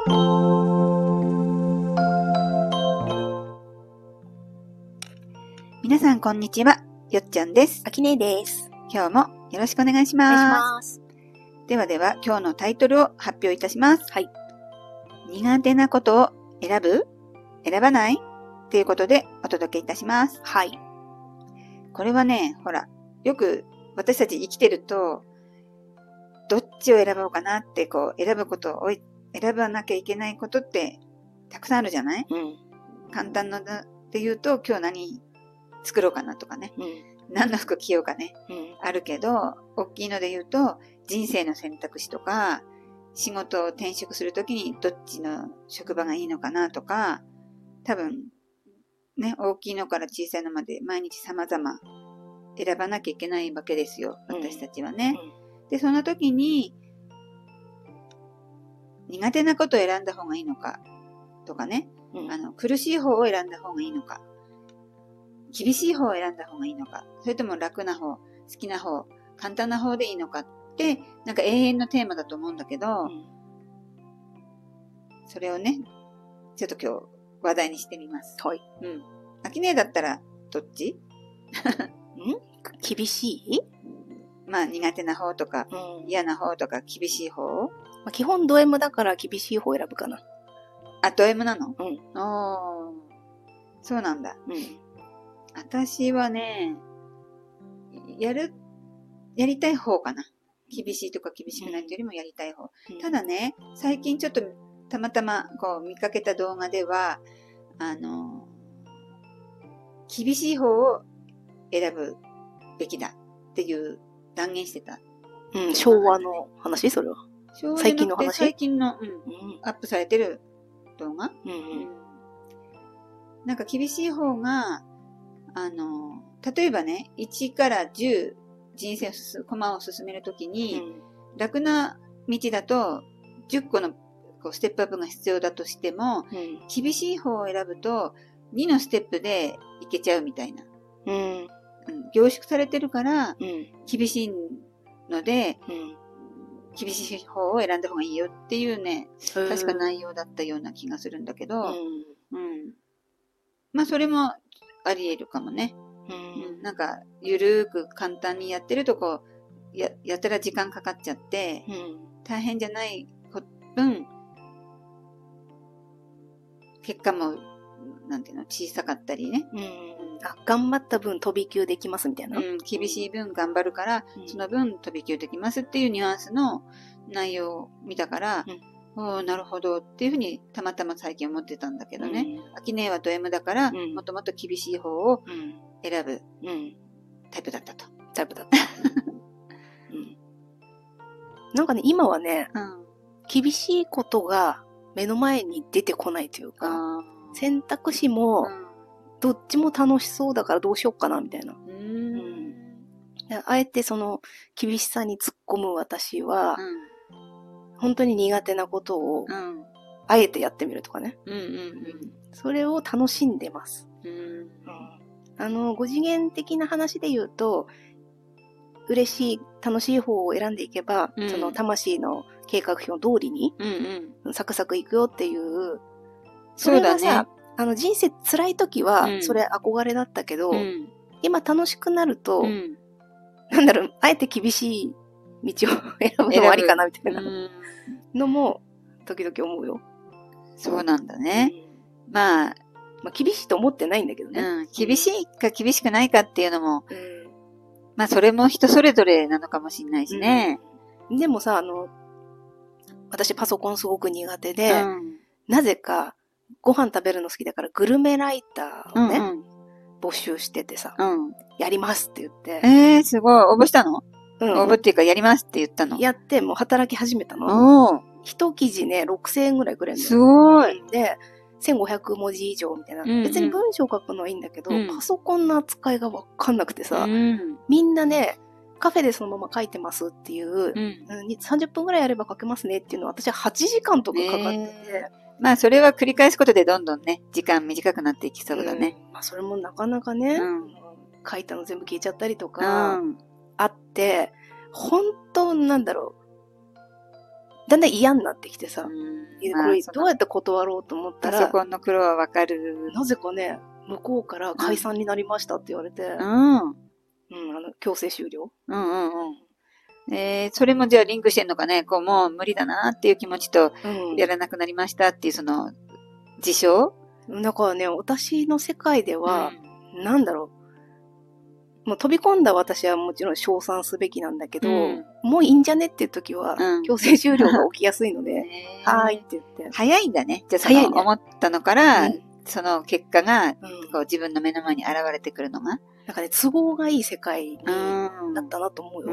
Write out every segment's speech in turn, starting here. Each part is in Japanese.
皆さんこんにちは、よっちゃんです。 あきねです。 今日もよろしくお願いします。 お願いします。 では今日のタイトルを発表いたします。 はい。 苦手なことを選ぶ？選ばない？ということでお届けいたします。 はい。 これはね、ほら、よく私たち生きてると、どっちを選ぼうかなって選ばなきゃいけないことってたくさんあるじゃない？簡単なで言うと、今日何作ろうかなとかね。何の服着ようかね。あるけど、大きいので言うと、人生の選択肢とか、仕事を転職するときにどっちの職場がいいのかなとか、多分、ね、大きいのから小さいのまで毎日様々選ばなきゃいけないわけですよ。私たちはね。で、その時に、苦手なことを選んだ方がいいのかとかね。苦しい方を選んだ方がいいのか。厳しい方を選んだ方がいいのか。それとも楽な方、好きな方、簡単な方でいいのかって、なんか永遠のテーマだと思うんだけど、それをね、ちょっと今日話題にしてみます。 はい。 あきねえだったらどっち？ 厳しい？ まあ苦手な方とか、嫌な方とか厳しい方？ 基本ド M だから厳しい方選ぶかな。 あ、ド M なの？そうなんだ。私はね、やりたい方かな。厳しいとか厳しくないというよりもやりたい方。ただね、最近ちょっとたまたまこう見かけた動画では、厳しい方を選ぶべきだっていう断言してた。 昭和の話それは。最近の話？ 最近の、アップされてる動画？なんか厳しい方が、例えばね、1から10人生コマを進めるときに、楽な道だと10個のこうステップアップが必要だとしても、厳しい方を選ぶと2のステップでいけちゃうみたいな。凝縮されてるから、厳しいので、厳しい方を選んだ方がいいよっていうね、確か内容だったような気がするんだけど、まあそれもあり得るかもね。なんか、ゆるーく簡単にやってるとこう、やたら時間かかっちゃって、大変じゃない分、結果も、なんていうの、小さかったりね。 頑張った分飛び級できますみたいな。 厳しい分頑張るから、その分飛び級できますっていうニュアンスの内容を見たから、なるほどっていうふうにたまたま最近思ってたんだけどね。あきねえはド M だから、もっともっと厳しい方を選ぶタイプだったと。 タイプだった。なんかね、今はね、厳しいことが目の前に出てこないというか、選択肢もどっちも楽しそうだからどうしようかなみたいな。あえてその厳しさに突っ込む私は、本当に苦手なことをあえてやってみるとかね。それを楽しんでます。5次元的な話で言うと、嬉しい、楽しい方を選んでいけば、その魂の計画表通りに、サクサクいくよっていう。それはさ、人生辛い時は、それ憧れだったけど、今楽しくなると、なんだろう、あえて厳しい道を選ぶのもありかなみたいなのも、時々思うよ。 そうなんだね。まあ、 厳しいと思ってないんだけどね。 厳しいか厳しくないかっていうのも、まあそれも人それぞれなのかもしれないしね。 でもさ、私パソコンすごく苦手で、なぜかご飯食べるの好きだからグルメライターをね、募集しててさ、やりますって言って。 すごい。応募したの？応募っていうかやりますって言ったの？ やって、もう働き始めたの。一記事ね、6000円ぐらいくれるのよ。 すごい。 で、1500文字以上みたいな。別に文章書くのはいいんだけど、パソコンの扱いがわかんなくてさ、みんなね、カフェでそのまま書いてますっていう、30分ぐらいやれば書けますねっていうのは私は8時間とかかかってて。 まあそれは繰り返すことでどんどんね、時間短くなっていきそうだね。 それもなかなかね、書いたの全部消えちゃったりとか、あって、本当なんだろう。 だんだん嫌になってきてさ、こまあれどうやって断ろうと思ったら、 パソコンの苦労はわかる。 なぜかね、向こうから解散になりましたって言われて、強制終了。 それもじゃあリンクしてんのかね、こうもう無理だなっていう気持ちと、やらなくなりましたっていうその、自称だからね、私の世界では、なんだろう。もう飛び込んだ私はもちろん称賛すべきなんだけど、もういいんじゃねっていう時は、強制終了が起きやすいので、はーいって言って。 早いんだね。じゃあその思ったのから、その結果が、こう自分の目の前に現れてくるのが。 なんかね、都合がいい世界だったなと思うよ。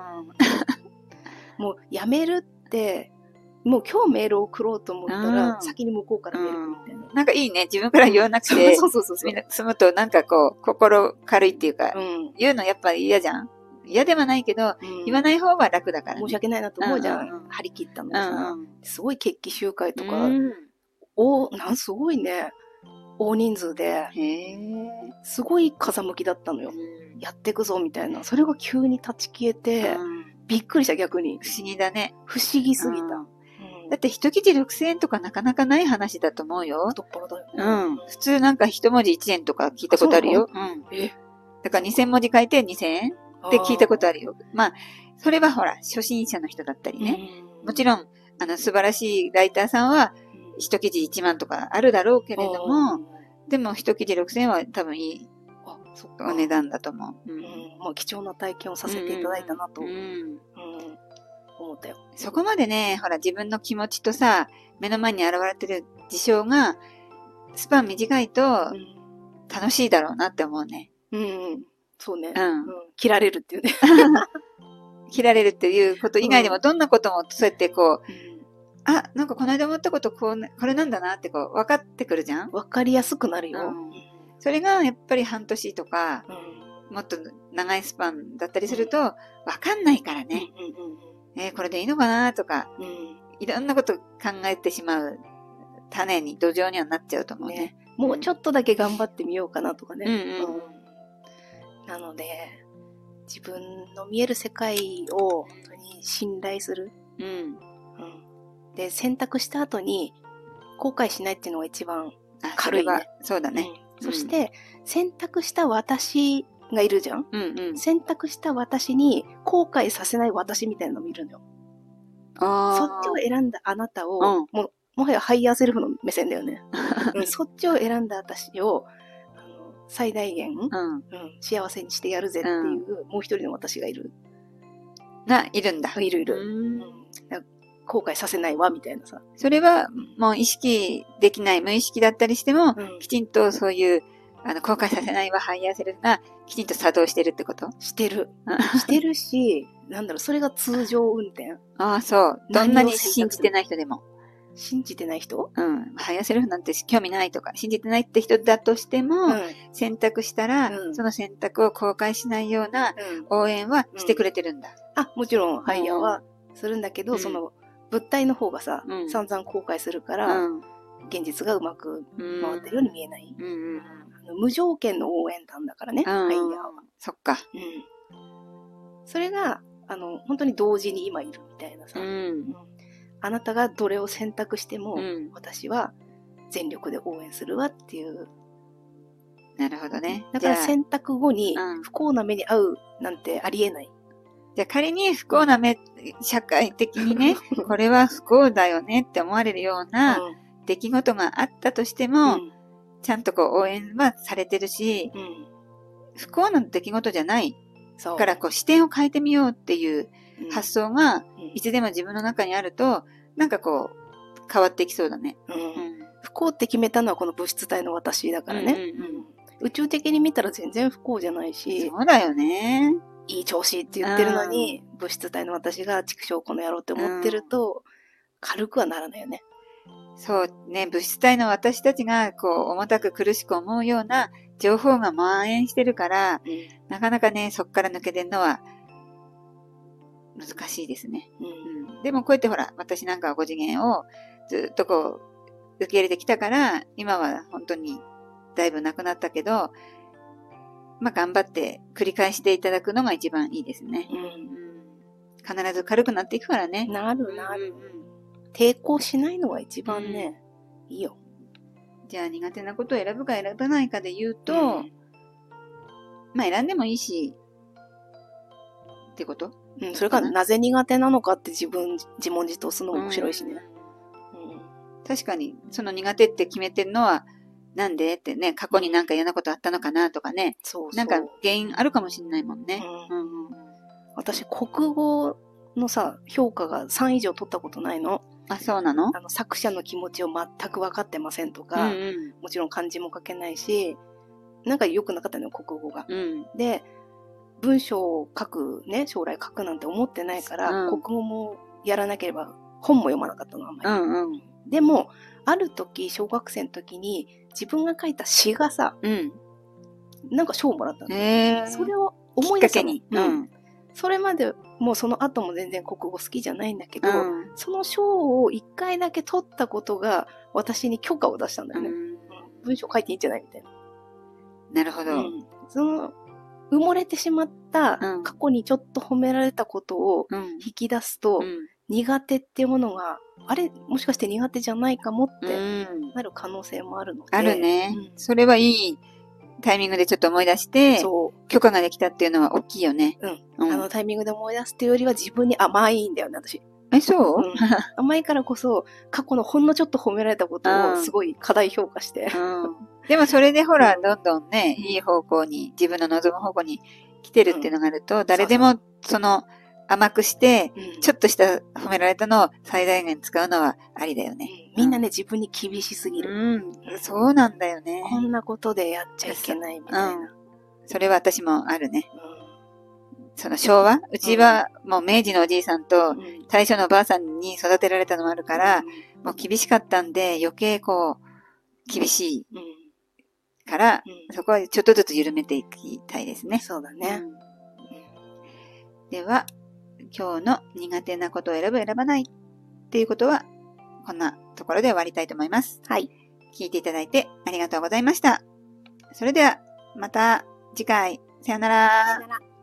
もうやめるって、もう今日メールを送ろうと思ったら、先に向こうからメールみたいな。 なんかいいね。自分から言わなくて、済むとなんかこう、心軽いっていうか、言うのやっぱ嫌じゃん。嫌ではないけど、言わない方が楽だから、 申し訳ないなと思うじゃん。張り切ったのさ。すごい決起集会とか、すごいね、大人数で、すごい風向きだったのよ。やってくぞみたいな。それが急に立ち消えて、びっくりした逆に。 不思議だね。 不思議すぎた。 だって一記事6000円とかなかなかない話だと思うよ。 太っ腹だよ。 普通なんか一文字1円とか聞いたことあるよ。だから2000文字書いて2000円って聞いたことあるよ。まあ、それはほら、初心者の人だったりね。もちろん、素晴らしいライターさんは、一記事1万とかあるだろうけれども、でも一記事6000円は多分いいお値段だと思う。 もう貴重な体験をさせていただいたなと。思ったよ。 そこまでね、ほら自分の気持ちとさ、目の前に現れてる事象が、スパン短いと、楽しいだろうなって思うね。 そうね。切られるっていうね。 切られるっていうこと以外でも、どんなこともそうやってこう、なんかこの間思ったことこれなんだなってこう、分かってくるじゃん？ 分かりやすくなるよ。 それがやっぱり半年とか、もっと長いスパンだったりすると、分かんないからね。これでいいのかなとか、いろんなこと考えてしまう土壌にはなっちゃうと思うね。 もうちょっとだけ頑張ってみようかなとかね。なので、自分の見える世界を本当に信頼する。で、選択した後に後悔しないっていうのが一番軽いね。 そうだね。 そして、選択した私がいるじゃん、選択した私に後悔させない私みたいなのもいるのよ。そっちを選んだあなたを、もはやハイヤーセルフの目線だよね。そっちを選んだ私を最大限、幸せにしてやるぜっていう、もう一人の私がいる。 いるんだ。 いる。後悔させないわみたいなさ。 それはもう意識できない無意識だったりしても、きちんとそういう後悔させないわ、ハイヤーセルフがきちんと作動してるってこと？ してる。してるし、それが通常運転。 そう。どんなに信じてない人でも。 信じてない人？ ハイヤーセルフなんて興味ないとか、信じてないって人だとしても、選択したら、その選択を後悔しないような応援はしてくれてるんだ。 もちろん、ハイヤーはするんだけど、その物体の方がさ、散々後悔するから、現実がうまく回ってるように見えない。無条件の応援団だからね、ハイヤーは。 そっか。 それが、本当に同時に今いるみたいなさ。あなたがどれを選択しても、私は全力で応援するわっていう。 なるほどね。 だから選択後に不幸な目に遭うなんてありえない。 じゃあ仮に不幸な社会的にね、これは不幸だよねって思われるような出来事があったとしても、ちゃんと応援はされてるし、不幸な出来事じゃない。だから視点を変えてみようっていう発想がいつでも自分の中にあると、なんか変わっていきそうだね。 不幸って決めたのはこの物質体の私だからね。宇宙的に見たら全然不幸じゃないし。 そうだよね。 いい調子って言ってるのに、物質体の私が畜生この野郎って思ってると、軽くはならないよね。 そうね、物質体の私たちが重たく苦しく思うような情報が蔓延してるから、なかなかね、そっから抜け出るのは難しいですね。でもこうやってほら、私なんかは5次元をずっと受け入れてきたから、今は本当にだいぶなくなったけど、頑張って繰り返していただくのが一番いいですね。必ず軽くなっていくからね。 なる。 抵抗しないのが一番ね、いいよ。 じゃあ苦手なことを選ぶか選ばないかで言うと、まあ選んでもいいし、ってこと？ それからなぜ苦手なのかって自問自答するのも面白いしね。 確かに、その苦手って決めてるのは、なんでってね、過去になんか嫌なことあったのかなとかね。なんか原因あるかもしれないもんね。 私、国語のさ、評価が3以上取ったことないの。 あ、そうなの？ 作者の気持ちを全く分かってませんとか、もちろん漢字も書けないし、なんか良くなかったのよ、国語が。で、文章を書くね、将来書くなんて思ってないから、国語もやらなければ本も読まなかったの、あんまり。でも、ある時、小学生の時に、自分が書いた詩がさ、なんか賞をもらったの。それを思い出したの。それまで、もうその後も全然国語好きじゃないんだけど、その賞を一回だけ取ったことが、私に許可を出したんだよね。文章書いていいんじゃないみたいな。 なるほど。 その、埋もれてしまった過去にちょっと褒められたことを引き出すと、苦手っていうものが、あれ、もしかして苦手じゃないかもってなる可能性もあるので。 あるね。それはいいタイミングでちょっと思い出して、許可ができたっていうのは大きいよね。 タイミングで思い出すっていうよりは自分に甘いんだよね、私。 そう、 甘いからこそ、過去のほんのちょっと褒められたことをすごい過大評価して。 でもそれでほら、どんどんね、いい方向に、自分の望む方向に来てるっていうのがあると、誰でもその甘くして、ちょっとした褒められたのを最大限使うのはありだよね。 みんなね、自分に厳しすぎる。 そうなんだよね。 こんなことでやっちゃいけないみたいな。 それは私もあるね。その昭和、うちはもう明治のおじいさんと大正のおばあさんに育てられたのもあるから、もう厳しかったんで余計こう、厳しいから、そこはちょっとずつ緩めていきたいですね。 そうだね。 では、今日の苦手なことを選ぶ選ばないっていうことは、こんなところで終わりたいと思います。 はい。 聞いていただいてありがとうございました。それでは、また次回、さよなら。 さよなら。